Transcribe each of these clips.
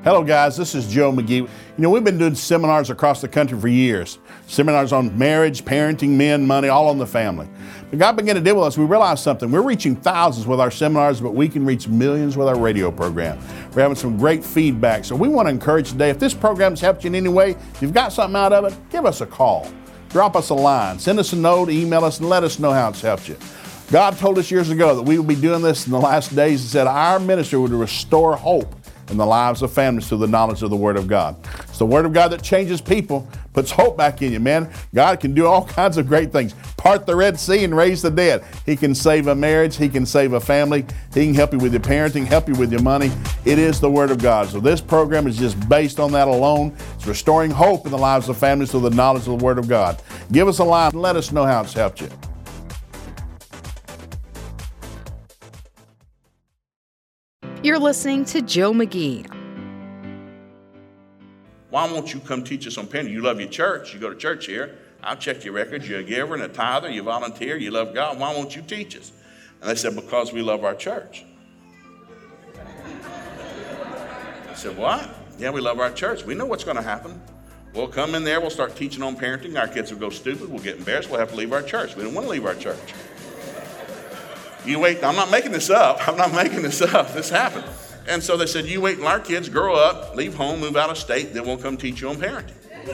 Hello guys, this is Joe McGee. You know, we've been doing seminars across the country for years. Seminars on marriage, parenting, men, money, all on the family. But God began to deal with us. We realized something. We're reaching thousands with our seminars, but we can reach millions with our radio program. We're having some great feedback. So we want to encourage today, if this program's helped you in any way, if you've got something out of it, give us a call. Drop us a line, send us a note, email us, and let us know how it's helped you. God told us years ago that we would be doing this in the last days. He said our ministry would restore hope in the lives of families through the knowledge of the Word of God. It's the Word of God that changes people, puts hope back in you, man. God can do all kinds of great things. Part the Red Sea and raise the dead. He can save a marriage. He can save a family. He can help you with your parenting, help you with your money. It is the Word of God. So this program is just based on that alone. It's restoring hope in the lives of families through the knowledge of the Word of God. Give us a line and let us know how it's helped you. You're listening to Joe McGee. Why won't you come teach us on parenting? You love your church. You go to church here. I'll check your records. You're a giver and a tither. You volunteer. You love God. Why won't you teach us? And they said, because we love our church. I said, what? Yeah, we love our church. We know what's going to happen. We'll come in there. We'll start teaching on parenting. Our kids will go stupid. We'll get embarrassed. We'll have to leave our church. We don't want to leave our church. You wait, I'm not making this up. This happened. And so they said, you wait until our kids grow up, leave home, move out of state, then we'll come teach you on parenting.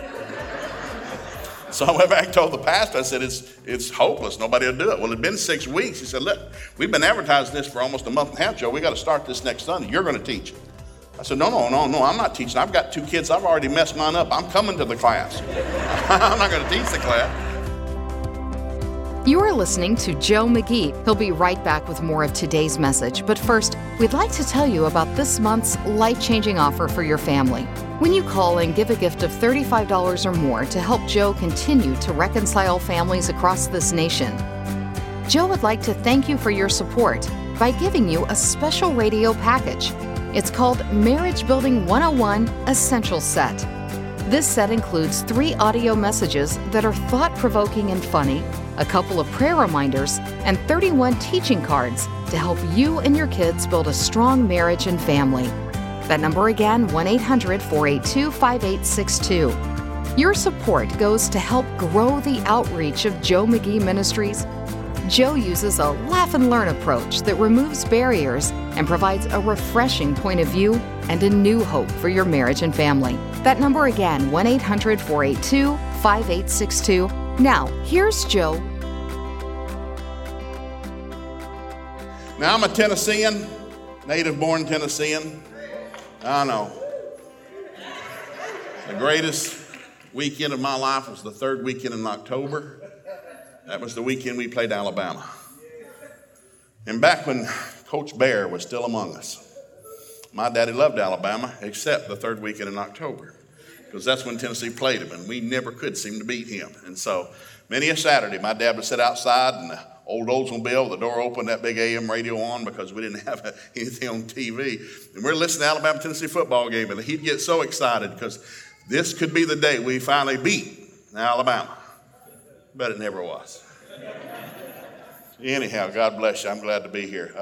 So I went back and told the pastor, I said, it's hopeless. Nobody will do it. Well, it had been 6 weeks. He said, look, we've been advertising this for almost a month and a half, Joe. We got to start this next Sunday. You're going to teach it. I said, no, I'm not teaching. I've got 2 kids. I've already messed mine up. I'm coming to the class. I'm not going to teach the class. You are listening to Joe McGee. He'll be right back with more of today's message. But first, we'd like to tell you about this month's life-changing offer for your family. When you call and give a gift of $35 or more to help Joe continue to reconcile families across this nation, Joe would like to thank you for your support by giving you a special radio package. It's called Marriage Building 101 Essential Set. This set includes 3 audio messages that are thought-provoking and funny, a couple of prayer reminders, and 31 teaching cards to help you and your kids build a strong marriage and family. That number again, 1-800-482-5862. Your support goes to help grow the outreach of Joe McGee Ministries. Joe uses a laugh and learn approach that removes barriers and provides a refreshing point of view and a new hope for your marriage and family. That number again, 1-800-482-5862. Now, here's Joe. Now, I'm a Tennessean, native-born Tennessean. I know. The greatest weekend of my life was the 3rd weekend in October. That was the weekend we played Alabama. And back when Coach Bear was still among us, my daddy loved Alabama, except the 3rd weekend in October, because that's when Tennessee played him, and we never could seem to beat him. And so many a Saturday, my dad would sit outside in the old Oldsmobile, the door open, that big AM radio on, because we didn't have anything on TV. And we're listening to Alabama-Tennessee football game, and he'd get so excited because this could be the day we finally beat Alabama. But it never was. Anyhow, God bless you. I'm glad to be here.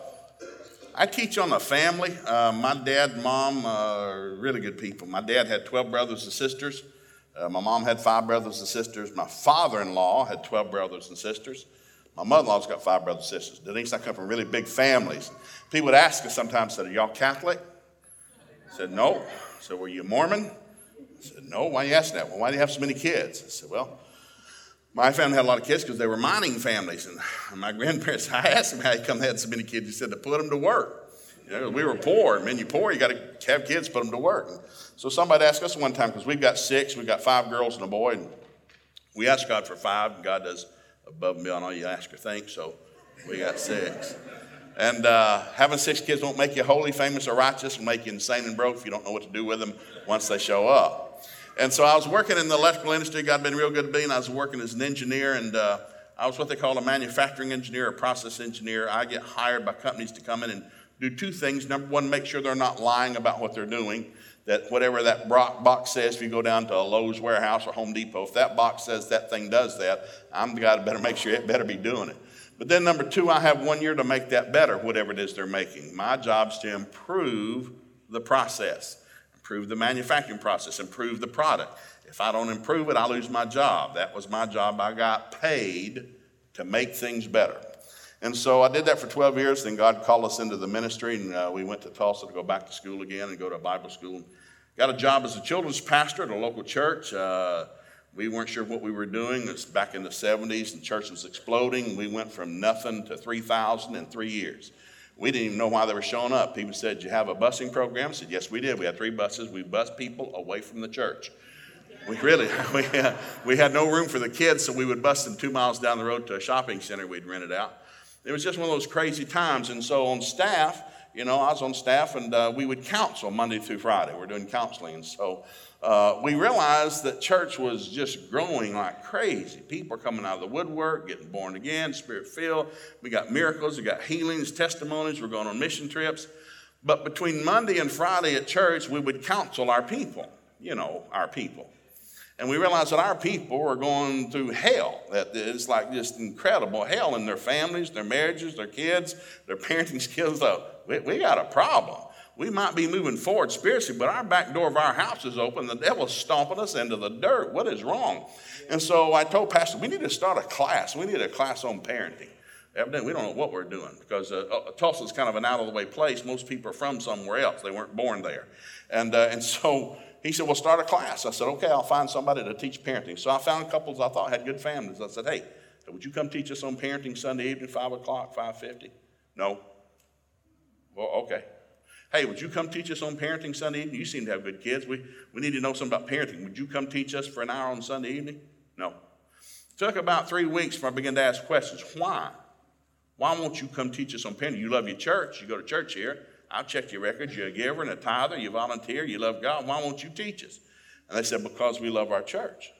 I teach on the family. My dad and mom are really good people. My dad had 12 brothers and sisters. My mom had 5 brothers and sisters. My father-in-law had 12 brothers and sisters. My mother-in-law's got 5 brothers and sisters. Denise and I come from really big families. People would ask us sometimes, said, are y'all Catholic? I said, no. I said, were you Mormon? I said, no. Why are you asking that? Well, why do you have so many kids? I said, well, my family had a lot of kids because they were mining families. And my grandparents, I asked them how they had so many kids. He said, to put them to work. You know, we were poor. And when you're poor, you got to have kids, put them to work. And so somebody asked us one time, because we've got 6, we've got 5 girls and a boy. And we asked God for 5, and God does above and beyond all you ask or think. So we got 6. And having 6 kids won't make you holy, famous, or righteous. It'll make you insane and broke if you don't know what to do with them once they show up. And so I was working in the electrical industry. God had been real good to me, and I was working as an engineer, and I was what they call a manufacturing engineer, a process engineer. I get hired by companies to come in and do 2 things. Number one, make sure they're not lying about what they're doing, that whatever that box says, if you go down to a Lowe's warehouse or Home Depot, if that box says that thing does that, I'm the guy that better make sure it better be doing it. But then number 2, I have 1 year to make that better, whatever it is they're making. My job is to improve the process. improve the manufacturing process, improve the product. If I don't improve it, I lose my job. That was my job. I got paid to make things better. And so I did that for 12 years. Then God called us into the ministry, and we went to Tulsa to go back to school again and go to a Bible school. Got a job as a children's pastor at a local church. We weren't sure what we were doing. It was back in the 70s, and the church was exploding. We went from nothing to 3,000 in 3 years. We didn't even know why they were showing up. People said, "Do you have a busing program?" I said, "Yes, we did. We had 3 buses. We bused people away from the church." We had no room for the kids, so we would bus them 2 miles down the road to a shopping center we'd rented out. It was just one of those crazy times. And so on staff, I was on staff, and we would counsel Monday through Friday. We're doing counseling. And so we realized that church was just growing like crazy. People are coming out of the woodwork, getting born again, Spirit-filled. We got miracles, we got healings, testimonies. We're going on mission trips. But between Monday and Friday at church, we would counsel our people, our people. And we realized that our people are going through hell. That it's like just incredible hell in their families, their marriages, their kids, their parenting skills. We got a problem. We might be moving forward spiritually, but our back door of our house is open. The devil's stomping us into the dirt. What is wrong? And so I told Pastor, we need to start a class. We need a class on parenting. Evidently, we don't know what we're doing because Tulsa's kind of an out-of-the-way place. Most people are from somewhere else. They weren't born there. And so he said, "Well, start a class." I said, "Okay, I'll find somebody to teach parenting." So I found couples I thought had good families. I said, "Hey, would you come teach us on parenting Sunday evening, 5 o'clock, 5:50? No? Well, okay. Hey, would you come teach us on parenting Sunday evening? You seem to have good kids. We need to know something about parenting. Would you come teach us for an hour on Sunday evening? No. It took about 3 weeks before I began to ask questions. Why? Why won't you come teach us on parenting? You love your church. You go to church here. I've checked your records. You're a giver and a tither. You volunteer. You love God. Why won't you teach us?" And they said, "Because we love our church."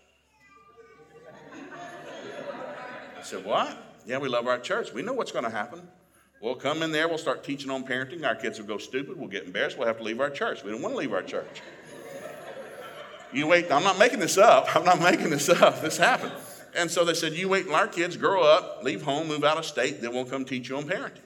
I said, "What?" "Yeah, we love our church. We know what's going to happen. We'll come in there. We'll start teaching on parenting. Our kids will go stupid. We'll get embarrassed. We'll have to leave our church. We don't want to leave our church." You wait. I'm not making this up. This happened. And so they said, "You wait until our kids grow up, leave home, move out of state, then we'll come teach you on parenting."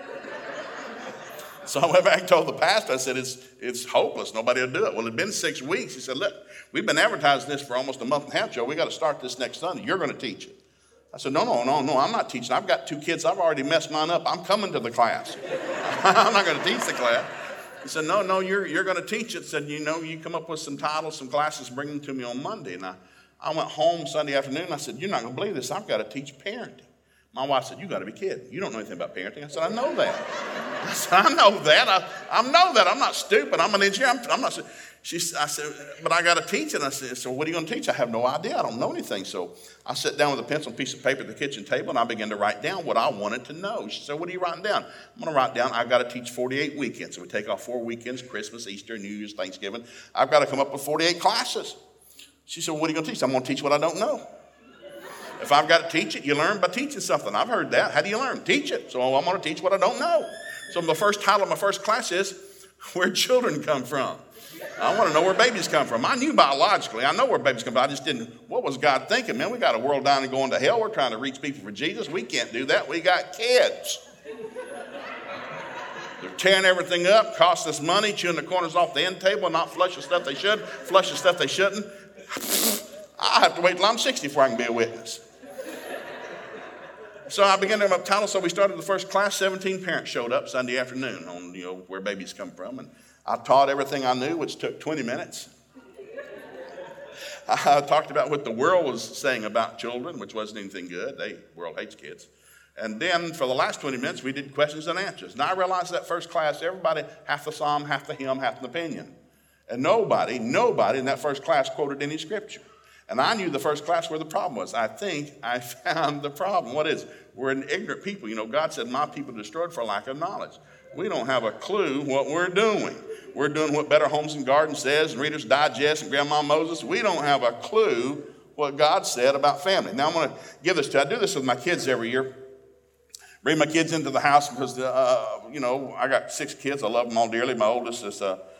So I went back and told the pastor, I said, it's hopeless. Nobody will do it. Well, it had been 6 weeks. He said, "Look, we've been advertising this for almost a month and a half, Joe. We got to start this next Sunday. You're going to teach it." I said, No, I'm not teaching. I've got 2 kids. I've already messed mine up. I'm coming to the class. I'm not going to teach the class." He said, No, you're going to teach it. Said, you come up with some titles, some classes, bring them to me on Monday. And I went home Sunday afternoon. I said, "You're not going to believe this. I've got to teach parenting." My wife said, "You got to be kidding. You don't know anything about parenting." I said, "I know that." I said, "I know that. I know that. I'm not stupid. I'm an engineer. I'm not." I said, "But I got to teach it." And I said, "So what are you going to teach?" "I have no idea. I don't know anything." So I sat down with a pencil and piece of paper at the kitchen table, and I began to write down what I wanted to know. She said, "What are you writing down?" "I'm going to write down, I've got to teach 48 weekends. So we take off 4 weekends, Christmas, Easter, New Year's, Thanksgiving. I've got to come up with 48 classes. She said, "What are you going to teach?" "I'm going to teach what I don't know." If I've got to teach it, you learn by teaching something. I've heard that. How do you learn? Teach it. So I'm going to teach what I don't know. So the first title of my first class is, "Where Children Come From." I want to know where babies come from. I knew biologically. I know where babies come from. I just didn't. What was God thinking? Man, we got a world down and going to hell. We're trying to reach people for Jesus. We can't do that. We got kids. They're tearing everything up, cost us money, chewing the corners off the end table, not flush the stuff they should, flush the stuff they shouldn't. I have to wait till I'm 60 before I can be a witness. So I began to title. So we started the first class. 17 parents showed up Sunday afternoon on where babies come from, and I taught everything I knew, which took 20 minutes. I talked about what the world was saying about children, which wasn't anything good. The world hates kids. And then for the last 20 minutes, we did questions and answers. And I realized that first class, everybody, half the psalm, half the hymn, half an opinion. And nobody in that first class quoted any scripture. And I knew the first class where the problem was. I think I found the problem. What is? We're an ignorant people. God said, "My people are destroyed for lack of knowledge." We don't have a clue what we're doing. We're doing what Better Homes and Gardens says, and Reader's Digest, and Grandma Moses. We don't have a clue what God said about family. Now I'm going to give this to you. I do this with my kids every year. Bring my kids into the house because, I got 6 kids. I love them all dearly. My oldest is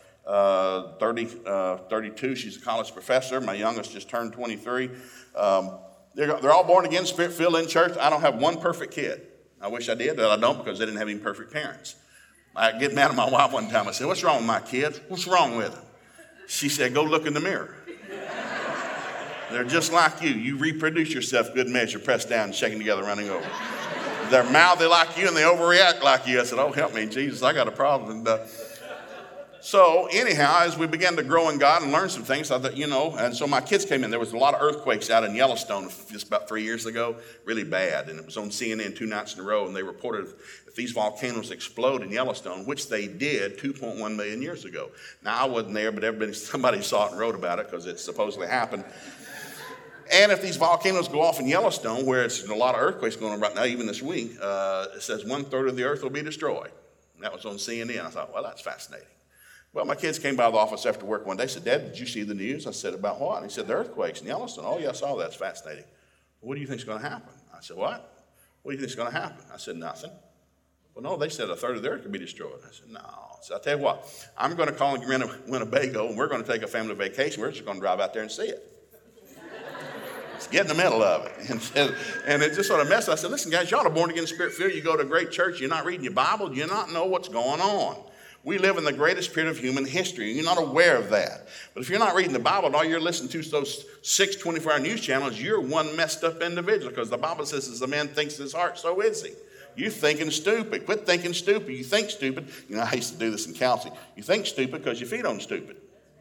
32. She's a college professor. My youngest just turned 23. They're all born again, Spirit-filled in church. I don't have one perfect kid. I wish I did, but I don't because they didn't have any perfect parents. I get mad at my wife one time. I said, "What's wrong with my kids? What's wrong with them?" She said, go look in the mirror. They're just like you. You reproduce yourself, good measure, pressed down, shaking together, running over. They're mouthy like you and they overreact like you. I said, oh, help me, Jesus, I got a problem. And so anyhow, as we began to grow in God and learn some things, I thought, and so my kids came in. There was a lot of earthquakes out in Yellowstone just about 3 years ago, really bad. And it was on CNN 2 nights in a row, and they reported if these volcanoes explode in Yellowstone, which they did 2.1 million years ago. Now, I wasn't there, but somebody saw it and wrote about it because it supposedly happened. And if these volcanoes go off in Yellowstone, where it's a lot of earthquakes going on right now, even this week, it says 1/3 of the earth will be destroyed. And that was on CNN. I thought, well, that's fascinating. Well, my kids came by the office after work one day. Said, Dad, did you see the news? I said, about what? And he said, the earthquakes in Yellowstone. Oh, yeah, I saw that. It's fascinating. Well, what do you think is going to happen? I said, what? What do you think is going to happen? I said, nothing. Well, no, they said 1/3 of the earth could be destroyed. I said, no. So I'll tell you what, I'm going to call Winnebago, and we're going to take a family vacation. We're just going to drive out there and see it. Get in the middle of it. And it just sort of messed. I said, listen, guys, y'all are born again, spirit-filled. You go to a great church. You're not reading your Bible. You not know what's going on. We live in the greatest period of human history, and you're not aware of that. But if you're not reading the Bible and all you're listening to is those 6 24-hour news channels, you're one messed up individual, because the Bible says as a man thinks in his heart, so is he. You're thinking stupid. Quit thinking stupid. You think stupid. I used to do this in counseling. You think stupid because you feed on stupid.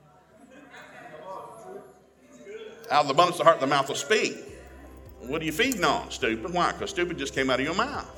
Out of the abundance of the heart, the mouth will speak. What are you feeding on? Stupid. Why? Because stupid just came out of your mouth.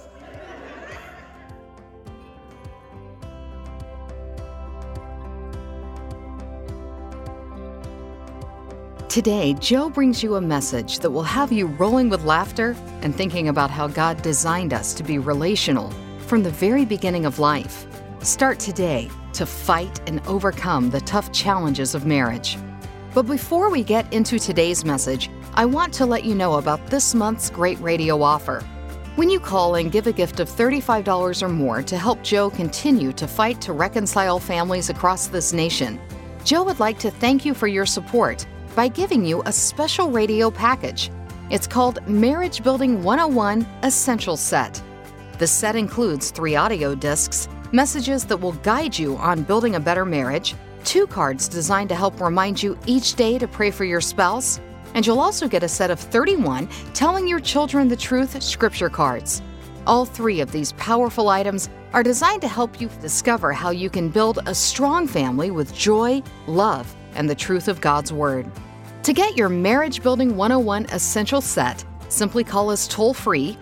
Today, Joe brings you a message that will have you rolling with laughter and thinking about how God designed us to be relational from the very beginning of life. Start today to fight and overcome the tough challenges of marriage. But before we get into today's message, I want to let you know about this month's great radio offer. When you call and give a gift of $35 or more to help Joe continue to fight to reconcile families across this nation, Joe would like to thank you for your support by giving you a special radio package. It's called Marriage Building 101 Essential Set. The set includes 3 audio discs, messages that will guide you on building a better marriage, 2 cards designed to help remind you each day to pray for your spouse, and you'll also get a set of 31 Telling Your Children the Truth scripture cards. All 3 of these powerful items are designed to help you discover how you can build a strong family with joy, love, and the truth of God's Word. To get your Marriage Building 101 Essential Set, simply call us toll-free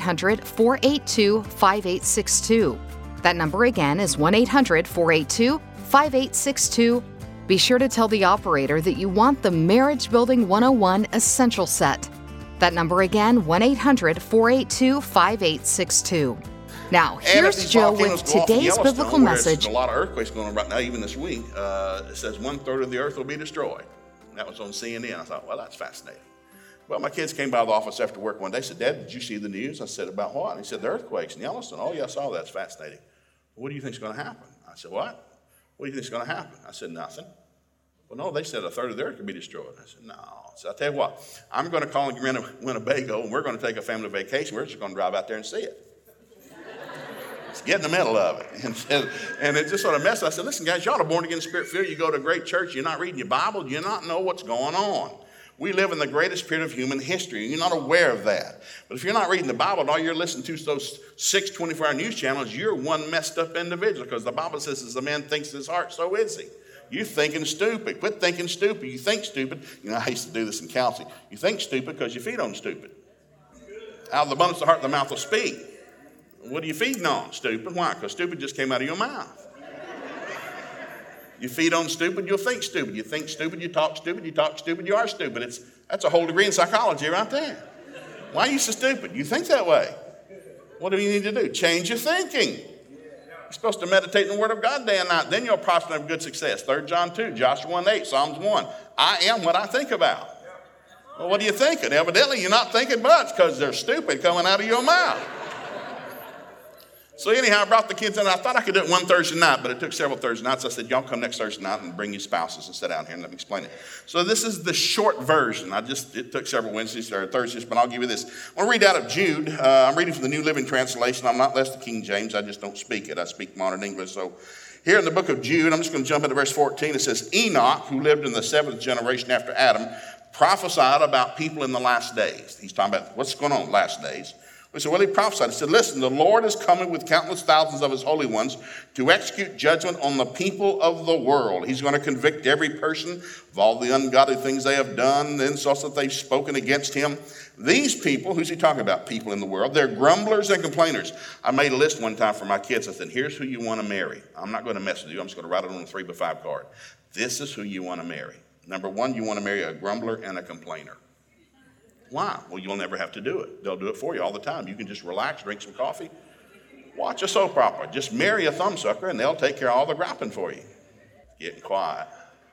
1-800-482-5862. That number again is 1-800-482-5862. Be sure to tell the operator that you want the Marriage Building 101 Essential Set. That number again, 1-800-482-5862. Now, here's Joe with today's biblical message. There's a lot of earthquakes going on right now, even this week. It says 1/3 of the earth will be destroyed. That was on CNN. I thought, well, that's fascinating. Well, my kids came by the office after work one day. Said, Dad, did you see the news? I said, about what? And he said, the earthquakes in Yellowstone. Oh, yeah, I saw that. It's fascinating. What do you think is going to happen? I said, what? What do you think is going to happen? I said, nothing. Well, no, they said 1/3 of the earth could be destroyed. I said, no. So I'll tell you what, I'm going to call Winnebago, and we're going to take a family vacation. We're just going to drive out there and see it. Get in the middle of it. And it just sort of messed. I said, listen, guys, y'all are born again, spirit-filled. You go to a great church. You're not reading your Bible. You not know what's going on. We live in the greatest period of human history, and you're not aware of that. But if you're not reading the Bible and all you're listening to is those 6 24-hour news channels, you're one messed up individual, because the Bible says as a man thinks in his heart, so is he. You're thinking stupid. Quit thinking stupid. You think stupid. I used to do this in counseling. You think stupid because you feed on stupid. Out of the abundance of the heart, the mouth will speak. What are you feeding on? Stupid. Why? Because stupid just came out of your mouth. You feed on stupid, you'll think stupid. You think stupid, you talk stupid. You talk stupid, you are stupid. That's a whole degree in psychology right there. Why are you so stupid? You think that way. What do you need to do? Change your thinking. You're supposed to meditate in the Word of God day and night. Then you'll prosper and have good success. 3 John 2, Joshua 1:8, Psalms 1. I am what I think about. Well, what are you thinking? Evidently, you're not thinking much, because they're stupid coming out of your mouth. So anyhow, I brought the kids in. I thought I could do it one Thursday night, but it took several Thursday nights. I said, y'all come next Thursday night and bring your spouses and sit down here and let me explain it. So this is the short version. It took several Wednesdays or Thursdays, but I'll give you this. I want to read out of Jude. I'm reading from the New Living Translation. I'm not less than King James. I just don't speak it. I speak modern English. So Here in the book of Jude, I'm just going to jump into verse 14. It says, Enoch, who lived in the 7th generation after Adam, prophesied about people in the last days. He's talking about what's going on in the last days. We said, well, he prophesied. He said, listen, the Lord is coming with countless thousands of his holy ones to execute judgment on the people of the world. He's going to convict every person of all the ungodly things they have done, the insults that they've spoken against him. These people, who's he talking about? People in the world. They're grumblers and complainers. I made a list one time for my kids. I said, here's who you want to marry. I'm not going to mess with you. I'm just going to write it on a 3x5 card. This is who you want to marry. Number one, you want to marry a grumbler and a complainer. Why? Well, you'll never have to do it. They'll do it for you all the time. You can just relax, drink some coffee, watch a soap opera. Just marry a thumbsucker and they'll take care of all the griping for you. Getting quiet.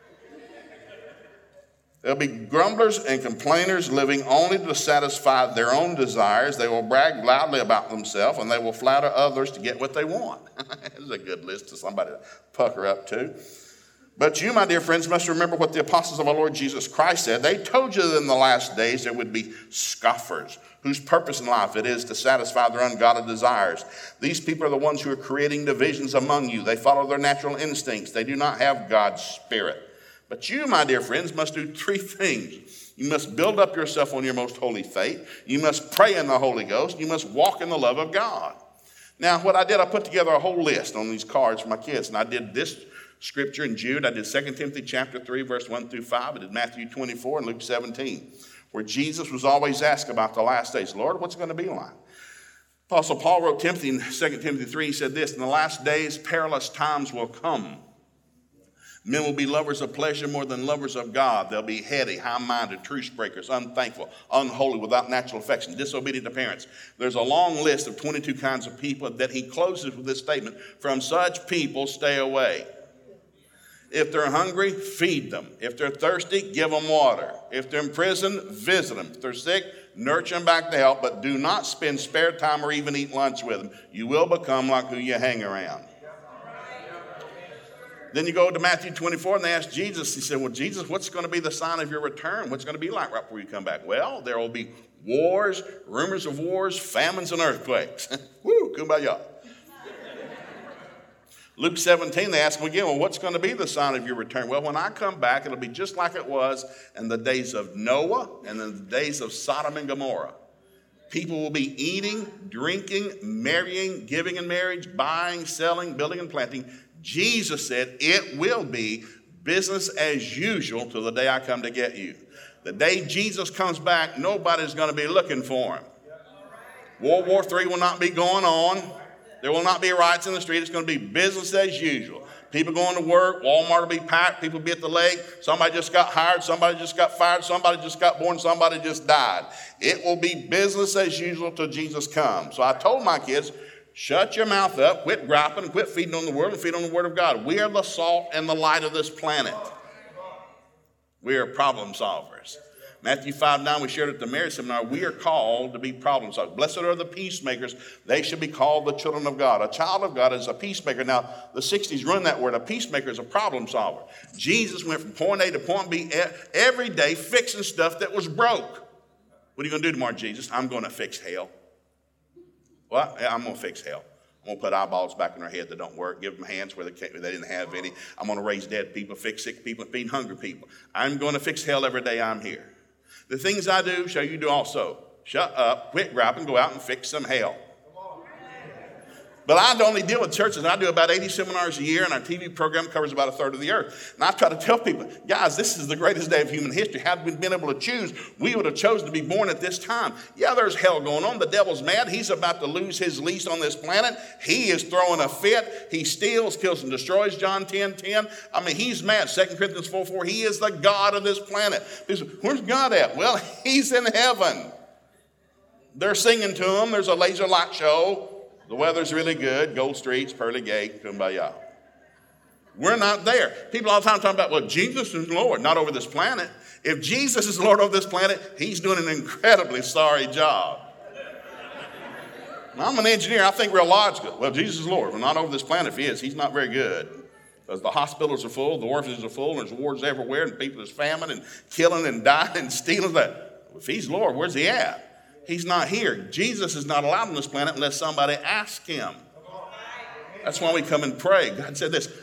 There'll be grumblers and complainers living only to satisfy their own desires. They will brag loudly about themselves and they will flatter others to get what they want. That's a good list to somebody to pucker up to. But you, my dear friends, must remember what the apostles of our Lord Jesus Christ said. They told you that in the last days there would be scoffers, whose purpose in life it is to satisfy their ungodly desires. These people are the ones who are creating divisions among you. They follow their natural instincts. They do not have God's Spirit. But you, my dear friends, must do 3 things. You must build up yourself on your most holy faith. You must pray in the Holy Ghost. You must walk in the love of God. Now, what I did, I put together a whole list on these cards for my kids, and I did this scripture in Jude. I did 2 Timothy chapter 3, verse 1 through 5. I did Matthew 24 and Luke 17, where Jesus was always asked about the last days. Lord, what's it going to be like? Apostle Paul wrote Timothy in 2 Timothy 3, he said this, in the last days, perilous times will come. Men will be lovers of pleasure more than lovers of God. They'll be heady, high-minded, truce breakers, unthankful, unholy, without natural affection, disobedient to parents. There's a long list of 22 kinds of people that he closes with this statement, from such people stay away. If they're hungry, feed them. If they're thirsty, give them water. If they're in prison, visit them. If they're sick, nurture them back to health, but do not spend spare time or even eat lunch with them. You will become like who you hang around. Then you go to Matthew 24 and they ask Jesus, he said, well, Jesus, what's going to be the sign of your return? What's going to be like right before you come back? Well, there will be wars, rumors of wars, famines, and earthquakes. Woo, kumbaya. Luke 17, they ask him again, well, what's going to be the sign of your return? Well, when I come back, it'll be just like it was in the days of Noah and in the days of Sodom and Gomorrah. People will be eating, drinking, marrying, giving in marriage, buying, selling, building, and planting. Jesus said it will be business as usual till the day I come to get you. The day Jesus comes back, nobody's going to be looking for him. World War III will not be going on. There will not be riots in the street. It's going to be business as usual. People going to work. Walmart will be packed. People will be at the lake. Somebody just got hired. Somebody just got fired. Somebody just got born. Somebody just died. It will be business as usual till Jesus comes. So I told my kids, shut your mouth up, quit griping, and quit feeding on the world and feed on the Word of God. We are the salt and the light of this planet. We are problem solvers. Matthew 5:9, we shared at the marriage seminar, we are called to be problem solvers. Blessed are the peacemakers. They should be called the children of God. A child of God is a peacemaker. Now, the 60s ruined that word. A peacemaker is a problem solver. Jesus went from point A to point B every day fixing stuff that was broke. What are you going to do tomorrow, Jesus? I'm going to fix hell. Well, I'm going to fix hell. I'm going to put eyeballs back in their head that don't work, give them hands where they didn't have any. I'm going to raise dead people, fix sick people, feed hungry people. I'm going to fix hell every day I'm here. The things I do shall you do also. Shut up, quit griping, go out and fix some hell. But I only deal with churches. I do about 80 seminars a year, and our TV program covers about 1/3 of the earth. And I try to tell people, guys, this is the greatest day of human history. Had we been able to choose, we would have chosen to be born at this time. Yeah, there's hell going on. The devil's mad. He's about to lose his lease on this planet. He is throwing a fit. He steals, kills, and destroys, John 10:10. I mean, he's mad. 2 Corinthians 4:4. He is the God of this planet. Where's God at? Well, he's in heaven. They're singing to him. There's a laser light show. The weather's really good. Gold streets, pearly gate, kumbaya. We're not there. People all the time talking about, well, Jesus is Lord, not over this planet. If Jesus is Lord over this planet, he's doing an incredibly sorry job. Now, I'm an engineer. I think real logical. Well, Jesus is Lord. Well, not over this planet if he is. He's not very good. Because the hospitals are full, the orphanages are full, and there's wars everywhere, and people is famine and killing and dying and stealing. If he's Lord, where's he at? He's not here. Jesus is not allowed on this planet unless somebody asks him. That's why we come and pray. God said this,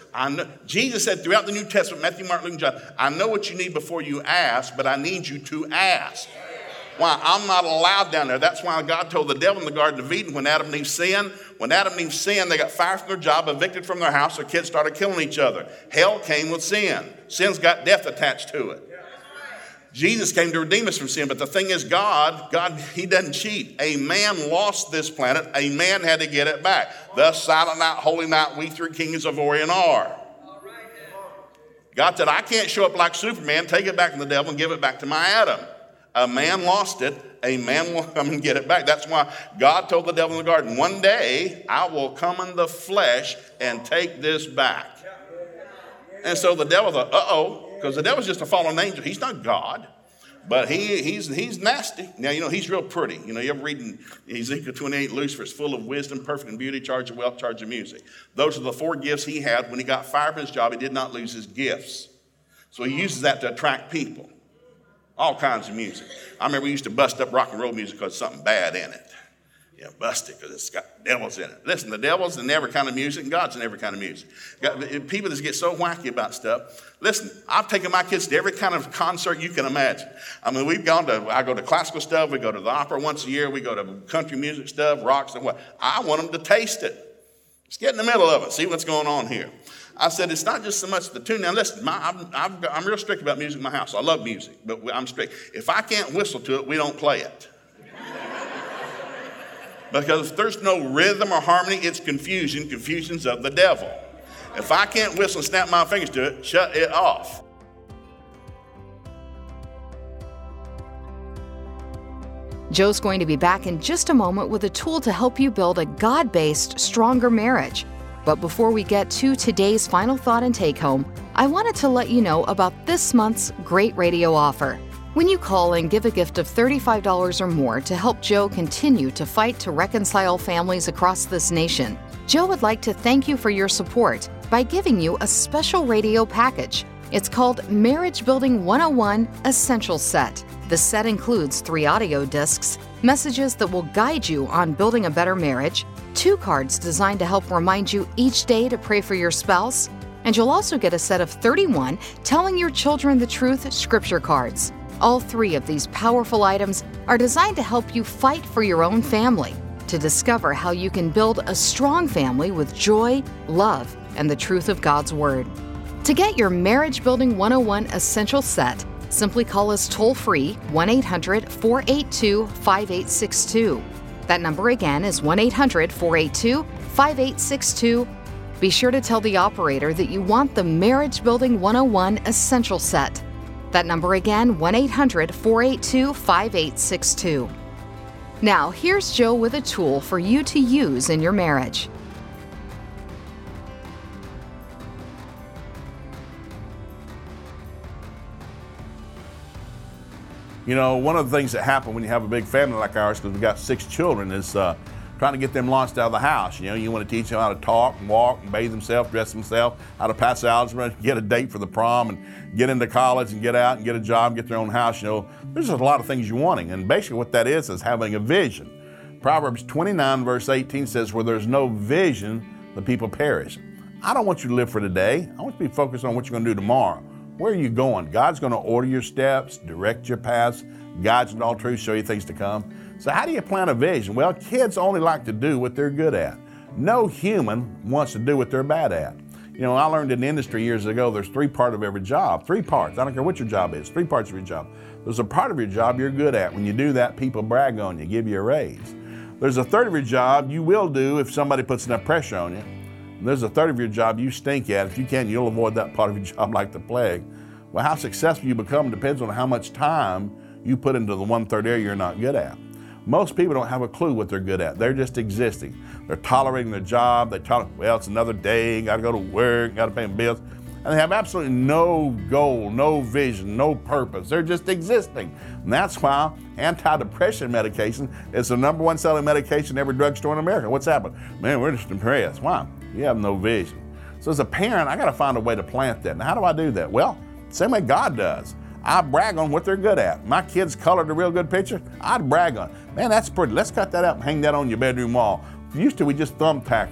I know, Jesus said throughout the New Testament, Matthew, Mark, Luke, and John, I know what you need before you ask, but I need you to ask. Why? I'm not allowed down there. That's why God told the devil in the Garden of Eden when Adam and Eve sinned. When Adam and Eve sinned, they got fired from their job, evicted from their house. Their kids started killing each other. Hell came with sin. Sin's got death attached to it. Jesus came to redeem us from sin. But the thing is, God, he doesn't cheat. A man lost this planet. A man had to get it back. Thus, silent night, holy night, we three kings of Orient are. God said, I can't show up like Superman, take it back from the devil and give it back to my Adam. A man lost it, a man will come and get it back. That's why God told the devil in the garden, one day I will come in the flesh and take this back. And so the devil thought, because the devil's just a fallen angel. He's not God, but he's nasty. Now, he's real pretty. You ever read in Ezekiel 28, Lucifer is full of wisdom, perfect in beauty, charge of wealth, charge of music. Those are the 4 gifts he had. When he got fired from his job, he did not lose his gifts. So he uses that to attract people. All kinds of music. I remember we used to bust up rock and roll music because there's something bad in it. Yeah, bust it because it's got devils in it. Listen, the devil's in every kind of music and God's in every kind of music. People that get so wacky about stuff. Listen, I've taken my kids to every kind of concert you can imagine. I mean, I go to classical stuff, we go to the opera once a year, we go to country music stuff, rock stuff. What? I want them to taste it. Let's get in the middle of it, see what's going on here. I said, it's not just so much the tune. Now, listen, I'm real strict about music in my house. I love music, but I'm strict. If I can't whistle to it, we don't play it. Because if there's no rhythm or harmony, it's confusion. Confusion's of the devil. If I can't whistle and snap my fingers to it, shut it off. Joe's going to be back in just a moment with a tool to help you build a God-based, stronger marriage. But before we get to today's final thought and take-home, I wanted to let you know about this month's great radio offer. When you call and give a gift of $35 or more to help Joe continue to fight to reconcile families across this nation, Joe would like to thank you for your support by giving you a special radio package. It's called Marriage Building 101 Essential Set. The set includes 3 audio discs, messages that will guide you on building a better marriage, 2 cards designed to help remind you each day to pray for your spouse, and you'll also get a set of 31 Telling Your Children the Truth scripture cards. All 3 of these powerful items are designed to help you fight for your own family, to discover how you can build a strong family with joy, love, and the truth of God's Word. To get your Marriage Building 101 Essential Set, simply call us toll-free 1-800-482-5862. That number again is 1-800-482-5862. Be sure to tell the operator that you want the Marriage Building 101 Essential Set. That number again, 1-800-482-5862. Now, here's Joe with a tool for you to use in your marriage. One of the things that happen when you have a big family like ours, because we've got 6 children, is trying to get them launched out of the house. You want to teach them how to talk and walk and bathe themselves, dress themselves, how to pass algebra, get a date for the prom, and get into college and get out and get a job, get their own house. There's just a lot of things you're wanting. And basically what that is having a vision. Proverbs 29 verse 18 says, where there's no vision, the people perish. I don't want you to live for today. I want you to be focused on what you're going to do tomorrow. Where are you going? God's going to order your steps, direct your paths, guide you in all truth, show you things to come. So how do you plan a vision? Well, kids only like to do what they're good at. No human wants to do what they're bad at. I learned in the industry years ago, there's 3 parts of every job. 3 parts. I don't care what your job is. 3 parts of your job. There's a part of your job you're good at. When you do that, people brag on you, give you a raise. There's a third of your job you will do if somebody puts enough pressure on you. And there's a third of your job you stink at. If you can, you'll avoid that part of your job like the plague. Well, how successful you become depends on how much time you put into the 1/3 area you're not good at. Most people don't have a clue what they're good at. They're just existing. They're tolerating their job. It's another day, got to go to work, got to pay bills. And they have absolutely no goal, no vision, no purpose. They're just existing. And that's why antidepressant medication is the #1 selling medication in every drugstore in America. What's happened? Man, we're just depressed. Why? You have no vision. So as a parent, I got to find a way to plant that. Now, how do I do that? Well, same way God does. I brag on what they're good at. My kids colored a real good picture, I'd brag on it. Man, that's pretty. Let's cut that up and hang that on your bedroom wall. Used to, we just thumbtack them.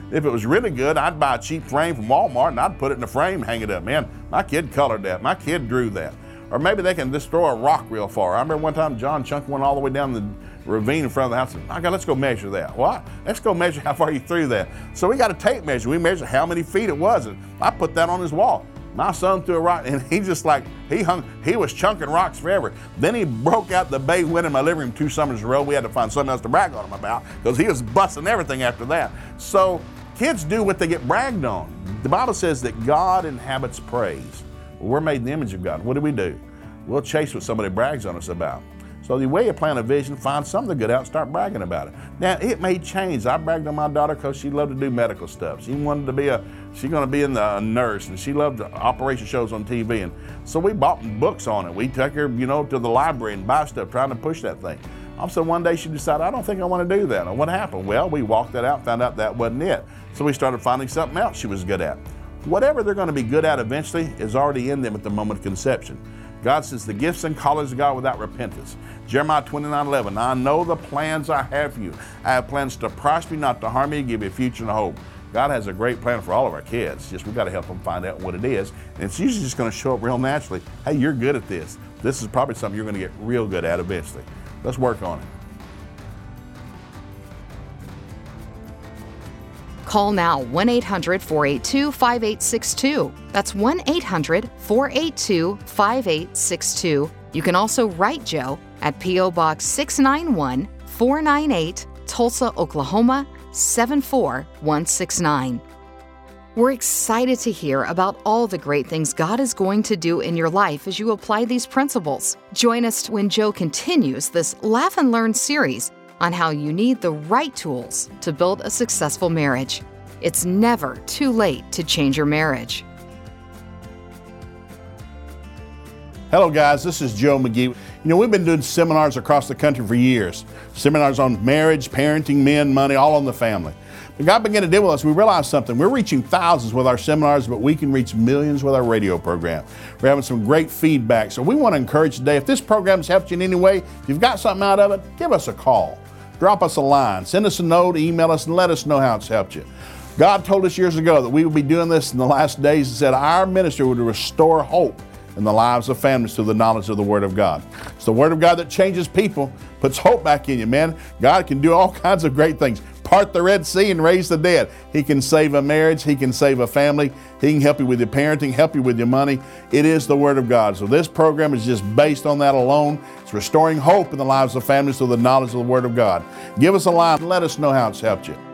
If it was really good, I'd buy a cheap frame from Walmart and I'd put it in a frame, hang it up. Man, my kid colored that. My kid drew that. Or maybe they can just throw a rock real far. I remember one time John chunked one all the way down the ravine in front of the house. And, okay, let's go measure that. What? Let's go measure how far you threw that. So we got a tape measure. We measured how many feet it was. And I put that on his wall. My son threw a rock, and he just like, he was chunking rocks forever. Then he broke out the bay window in my living room 2 summers in a row. We had to find something else to brag on him about because he was busting everything after that. So kids do what they get bragged on. The Bible says that God inhabits praise. Well, we're made in the image of God. What do? We'll chase what somebody brags on us about. So the way you plan a vision, find something good out and start bragging about it. Now, it may change. I bragged on my daughter because she loved to do medical stuff. She wanted to be she's going to be a nurse, and she loved the operation shows on TV. And so we bought books on it. We took her, to the library and buy stuff, trying to push that thing. All of a sudden, one day she decided, I don't think I want to do that. And what happened? Well, we walked that out, found out that wasn't it. So we started finding something else she was good at. Whatever they're going to be good at eventually is already in them at the moment of conception. God says the gifts and callings of God without repentance. Jeremiah 29:11, I know the plans I have for you. I have plans to prosper you, not to harm you, give you a future and a hope. God has a great plan for all of our kids. Just we've got to help them find out what it is. And it's usually just going to show up real naturally. Hey, you're good at this. This is probably something you're going to get real good at eventually. Let's work on it. Call now 1-800-482-5862. That's 1-800-482-5862. You can also write Joe at P.O. Box 691 498, Tulsa, Oklahoma 74169. We're excited to hear about all the great things God is going to do in your life as you apply these principles. Join us when Joe continues this Laugh and Learn series on how you need the right tools to build a successful marriage. It's never too late to change your marriage. Hello guys, this is Joe McGee. We've been doing seminars across the country for years. Seminars on marriage, parenting, men, money, all on the family. But God began to deal with us. We realized something. We're reaching thousands with our seminars, but we can reach millions with our radio program. We're having some great feedback. So we want to encourage today, if this program's helped you in any way, if you've got something out of it, give us a call. Drop us a line. Send us a note, email us, and let us know how it's helped you. God told us years ago that we would be doing this in the last days and said our ministry would restore hope in the lives of families through the knowledge of the Word of God. It's the Word of God that changes people, puts hope back in you, man. God can do all kinds of great things. Part the Red Sea and raise the dead. He can save a marriage. He can save a family. He can help you with your parenting, help you with your money. It is the Word of God. So this program is just based on that alone. It's restoring hope in the lives of families through the knowledge of the Word of God. Give us a line and let us know how it's helped you.